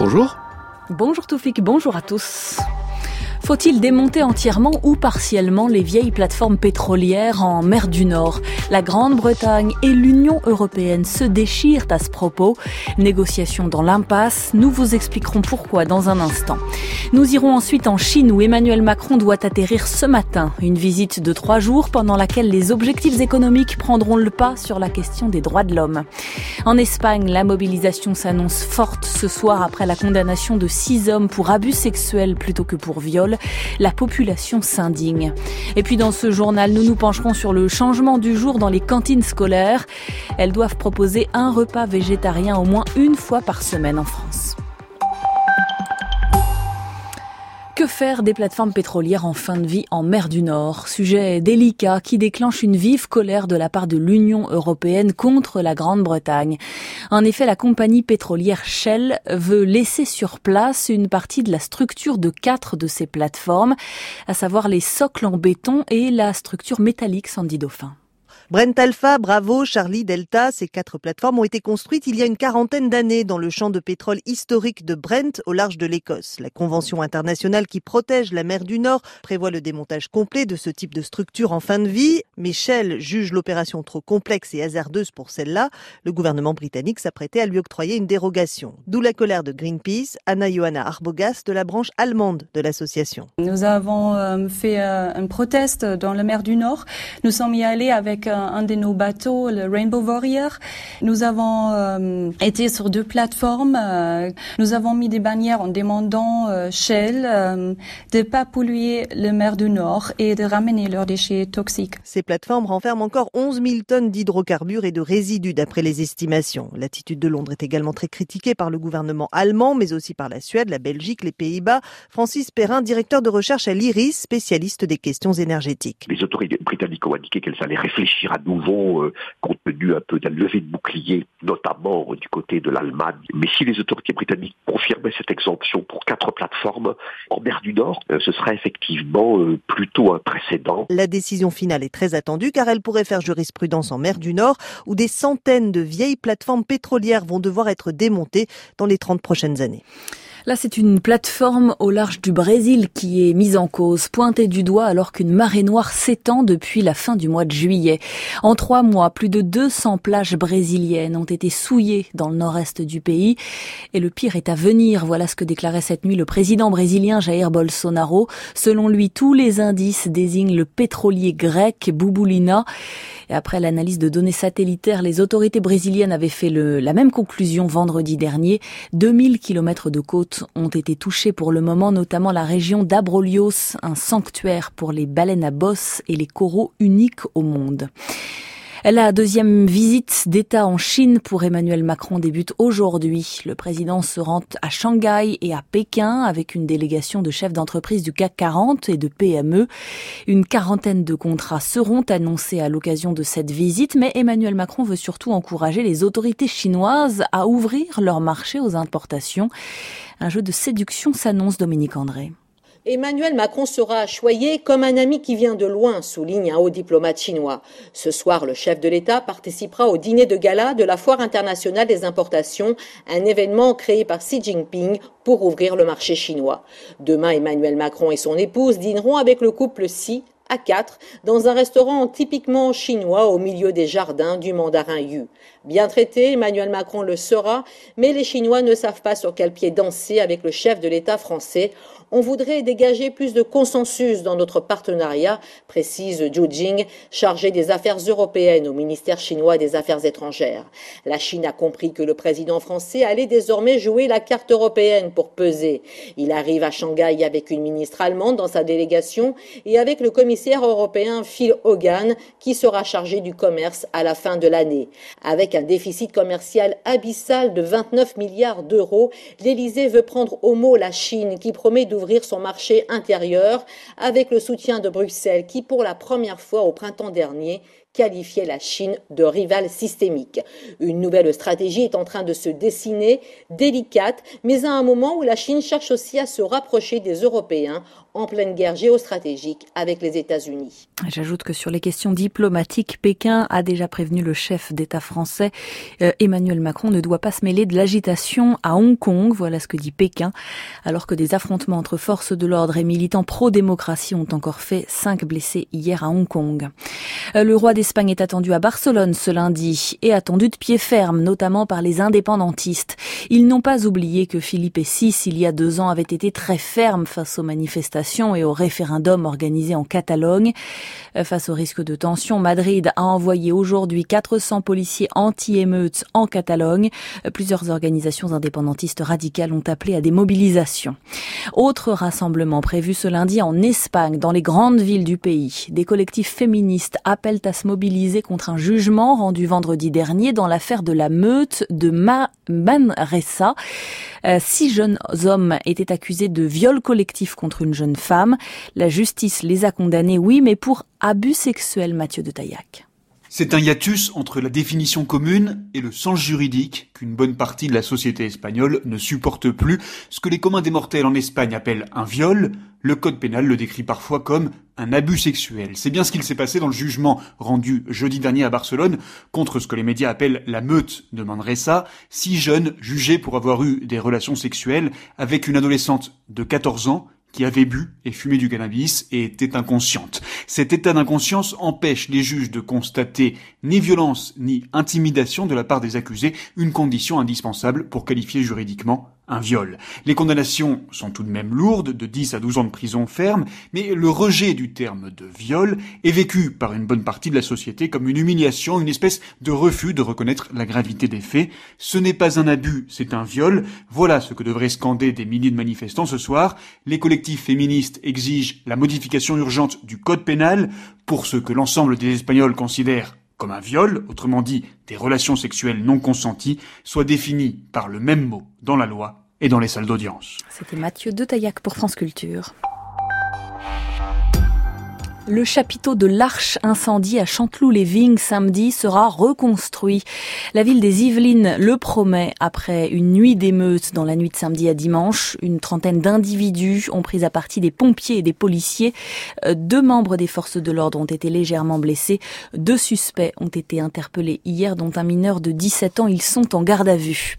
Bonjour. Bonjour Toufik, bonjour à tous. Faut-il démonter entièrement ou partiellement les vieilles plateformes pétrolières en mer du Nord ? La Grande-Bretagne et l'Union européenne se déchirent à ce propos. Négociations dans l'impasse. Nous vous expliquerons pourquoi dans un instant. Nous irons ensuite en Chine où Emmanuel Macron doit atterrir ce matin. Une visite de 3 jours pendant laquelle les objectifs économiques prendront le pas sur la question des droits de l'homme. En Espagne, la mobilisation s'annonce forte ce soir après la condamnation de 6 hommes pour abus sexuels plutôt que pour viol. La population s'indigne. Et puis dans ce journal, nous nous pencherons sur le changement du jour dans les cantines scolaires. Elles doivent proposer un repas végétarien au moins une fois par semaine en France. Que faire des plateformes pétrolières en fin de vie en mer du Nord ? Sujet délicat qui déclenche une vive colère de la part de l'Union européenne contre la Grande-Bretagne. En effet, la compagnie pétrolière Shell veut laisser sur place une partie de la structure de 4 de ces plateformes, à savoir les socles en béton et la structure métallique Sandy Dauphin. Brent Alpha, Bravo, Charlie, Delta, ces 4 plateformes ont été construites il y a une quarantaine d'années dans le champ de pétrole historique de Brent au large de l'Écosse. La convention internationale qui protège la mer du Nord prévoit le démontage complet de ce type de structure en fin de vie, mais Shell juge l'opération trop complexe et hasardeuse pour celle-là. Le gouvernement britannique s'apprêtait à lui octroyer une dérogation. D'où la colère de Greenpeace, Anna-Johanna Arbogast de la branche allemande de l'association. Nous avons fait un proteste dans la mer du Nord. Nous sommes y allés avec un de nos bateaux, le Rainbow Warrior. Nous avons été sur 2 plateformes. Nous avons mis des bannières en demandant Shell de ne pas polluer la mer du Nord et de ramener leurs déchets toxiques. Ces plateformes renferment encore 11 000 tonnes d'hydrocarbures et de résidus d'après les estimations. L'attitude de Londres est également très critiquée par le gouvernement allemand, mais aussi par la Suède, la Belgique, les Pays-Bas. Francis Perrin, directeur de recherche à l'IRIS, spécialiste des questions énergétiques. Les autorités britanniques ont indiqué qu'elles allaient réfléchir à nouveau, compte tenu un peu de la levée de bouclier, notamment du côté de l'Allemagne. Mais si les autorités britanniques confirmaient cette exemption pour 4 plateformes en mer du Nord, ce serait effectivement plutôt un précédent. La décision finale est très attendue car elle pourrait faire jurisprudence en mer du Nord où des centaines de vieilles plateformes pétrolières vont devoir être démontées dans les 30 prochaines années. Là, c'est une plateforme au large du Brésil qui est mise en cause, pointée du doigt alors qu'une marée noire s'étend depuis la fin du mois de juillet. En 3 mois, plus de 200 plages brésiliennes ont été souillées dans le nord-est du pays. Et le pire est à venir. Voilà ce que déclarait cette nuit le président brésilien Jair Bolsonaro. Selon lui, tous les indices désignent le pétrolier grec Bubulina. Et après l'analyse de données satellitaires, les autorités brésiliennes avaient fait la même conclusion vendredi dernier. 2000 kilomètres de côte ont été touchés pour le moment, notamment la région d'Abrolhos, un sanctuaire pour les baleines à bosse et les coraux uniques au monde. La deuxième visite d'État en Chine pour Emmanuel Macron débute aujourd'hui. Le président se rend à Shanghai et à Pékin avec une délégation de chefs d'entreprise du CAC 40 et de PME. Une quarantaine de contrats seront annoncés à l'occasion de cette visite, mais Emmanuel Macron veut surtout encourager les autorités chinoises à ouvrir leur marché aux importations. Un jeu de séduction s'annonce, Dominique André. Emmanuel Macron sera choyé comme un ami qui vient de loin, souligne un haut diplomate chinois. Ce soir, le chef de l'État participera au dîner de gala de la Foire internationale des importations, un événement créé par Xi Jinping pour ouvrir le marché chinois. Demain, Emmanuel Macron et son épouse dîneront avec le couple Xi à 4 dans un restaurant typiquement chinois au milieu des jardins du mandarin Yu. Bien traité, Emmanuel Macron le sera, mais les Chinois ne savent pas sur quel pied danser avec le chef de l'État français. On voudrait dégager plus de consensus dans notre partenariat, précise Zhu Jing, chargé des affaires européennes au ministère chinois des Affaires étrangères. La Chine a compris que le président français allait désormais jouer la carte européenne pour peser. Il arrive à Shanghai avec une ministre allemande dans sa délégation et avec le commissaire européen Phil Hogan qui sera chargé du commerce à la fin de l'année. Avec un déficit commercial abyssal de 29 milliards d'euros, l'Élysée veut prendre au mot la Chine qui promet d'ouvrir son marché intérieur avec le soutien de Bruxelles qui, pour la première fois au printemps dernier, qualifiait la Chine de rival systémique. Une nouvelle stratégie est en train de se dessiner, délicate, mais à un moment où la Chine cherche aussi à se rapprocher des Européens en pleine guerre géostratégique avec les États-Unis. J'ajoute que sur les questions diplomatiques, Pékin a déjà prévenu le chef d'État français. Emmanuel Macron ne doit pas se mêler de l'agitation à Hong Kong, voilà ce que dit Pékin, alors que des affrontements entre forces de l'ordre et militants pro-démocratie ont encore fait 5 blessés hier à Hong Kong. Le roi d'Espagne est attendu à Barcelone ce lundi et attendu de pied ferme, notamment par les indépendantistes. Ils n'ont pas oublié que Philippe VI, il y a 2 ans, avait été très ferme face aux manifestations et au référendum organisé en Catalogne. Face au risque de tension, Madrid a envoyé aujourd'hui 400 policiers anti-émeutes en Catalogne. Plusieurs organisations indépendantistes radicales ont appelé à des mobilisations. Autre rassemblement prévu ce lundi en Espagne, dans les grandes villes du pays. Des collectifs féministes appellent à se mobiliser contre un jugement rendu vendredi dernier dans l'affaire de la meute de Manresa. 6 jeunes hommes étaient accusés de viol collectif contre une jeune femme. La justice les a condamnés, oui, mais pour abus sexuels, Mathieu de Taillac. C'est un hiatus entre la définition commune et le sens juridique qu'une bonne partie de la société espagnole ne supporte plus. Ce que les communs des mortels en Espagne appellent un viol, le code pénal le décrit parfois comme un abus sexuel. C'est bien ce qu'il s'est passé dans le jugement rendu jeudi dernier à Barcelone contre ce que les médias appellent la meute de Manresa, 6 jeunes jugés pour avoir eu des relations sexuelles avec une adolescente de 14 ans qui avait bu et fumé du cannabis et était inconsciente. Cet état d'inconscience empêche les juges de constater ni violence ni intimidation de la part des accusés, une condition indispensable pour qualifier juridiquement un viol. Les condamnations sont tout de même lourdes, de 10 à 12 ans de prison ferme, mais le rejet du terme de viol est vécu par une bonne partie de la société comme une humiliation, une espèce de refus de reconnaître la gravité des faits. Ce n'est pas un abus, c'est un viol. Voilà ce que devraient scander des milliers de manifestants ce soir. Les collectifs féministes exigent la modification urgente du code pénal pour ce que l'ensemble des Espagnols considèrent comme un viol, autrement dit des relations sexuelles non consenties, soit définies par le même mot dans la loi et dans les salles d'audience. C'était Mathieu de Taillac pour France Culture. Le chapiteau de l'Arche incendie à Chanteloup-les-Vignes samedi sera reconstruit. La ville des Yvelines le promet après une nuit d'émeutes dans la nuit de samedi à dimanche. Une trentaine d'individus ont pris à partie des pompiers et des policiers. 2 membres des forces de l'ordre ont été légèrement blessés. 2 suspects ont été interpellés hier, dont un mineur de 17 ans. Ils sont en garde à vue.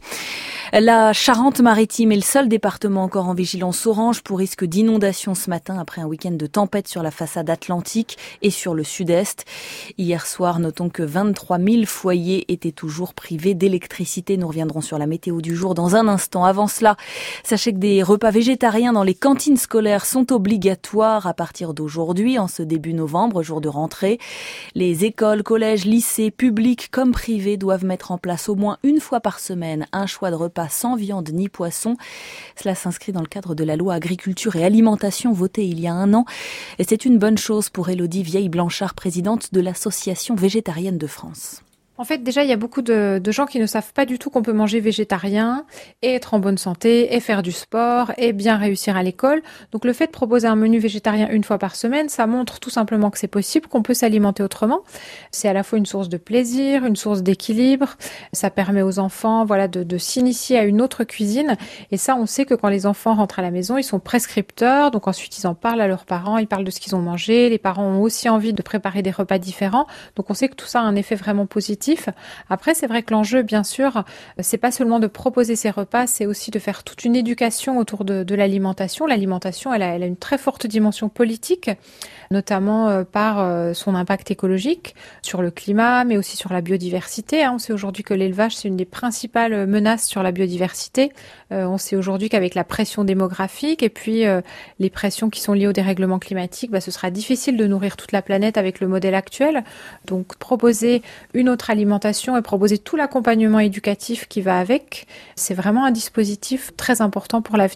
La Charente-Maritime est le seul département encore en vigilance orange pour risque d'inondation ce matin après un week-end de tempête sur la façade atlantique et sur le sud-est. Hier soir, notons que 23 000 foyers étaient toujours privés d'électricité. Nous reviendrons sur la météo du jour dans un instant. Avant cela, sachez que des repas végétariens dans les cantines scolaires sont obligatoires à partir d'aujourd'hui, en ce début novembre, jour de rentrée. Les écoles, collèges, lycées, publics comme privés doivent mettre en place au moins une fois par semaine un choix de repas sans viande ni poisson. Cela s'inscrit dans le cadre de la loi Agriculture et Alimentation votée il y a 1 an. Et c'est une bonne chose pour Élodie Vieille-Blanchard, présidente de l'Association végétarienne de France. En fait, déjà, il y a beaucoup de gens qui ne savent pas du tout qu'on peut manger végétarien et être en bonne santé et faire du sport et bien réussir à l'école. Donc, le fait de proposer un menu végétarien une fois par semaine, ça montre tout simplement que c'est possible, qu'on peut s'alimenter autrement. C'est à la fois une source de plaisir, une source d'équilibre. Ça permet aux enfants, de s'initier à une autre cuisine. Et ça, on sait que quand les enfants rentrent à la maison, ils sont prescripteurs. Donc, ensuite, ils en parlent à leurs parents, ils parlent de ce qu'ils ont mangé. Les parents ont aussi envie de préparer des repas différents. Donc, on sait que tout ça a un effet vraiment positif. Après, c'est vrai que l'enjeu, bien sûr, c'est pas seulement de proposer ces repas, c'est aussi de faire toute une éducation autour de l'alimentation. L'alimentation, elle a une très forte dimension politique, notamment par son impact écologique sur le climat, mais aussi sur la biodiversité. On sait aujourd'hui que l'élevage, c'est une des principales menaces sur la biodiversité. On sait aujourd'hui qu'avec la pression démographique et puis les pressions qui sont liées au dérèglement climatique, ce sera difficile de nourrir toute la planète avec le modèle actuel. Donc, proposer une autre alimentation et proposer tout l'accompagnement éducatif qui va avec, c'est vraiment un dispositif très important pour l'avenir.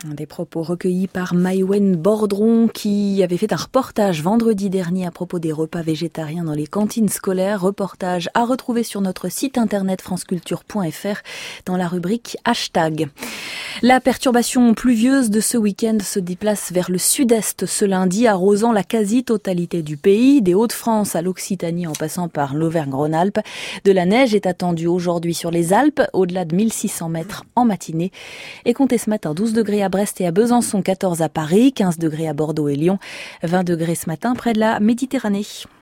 Des propos recueillis par Maïwen Bordron qui avait fait un reportage vendredi dernier à propos des repas végétariens dans les cantines scolaires. Reportage à retrouver sur notre site internet franceculture.fr dans la rubrique hashtag. La perturbation pluvieuse de ce week-end se déplace vers le sud-est ce lundi, arrosant la quasi-totalité du pays, des Hauts-de-France à l'Occitanie en passant par l'Auvergne-Rhône-Alpes. De la neige est attendue aujourd'hui sur les Alpes, au-delà de 1600 mètres en matinée. Et comptez ce matin 12 degrés à Brest et à Besançon, 14 à Paris, 15 degrés à Bordeaux et Lyon, 20 degrés ce matin près de la Méditerranée.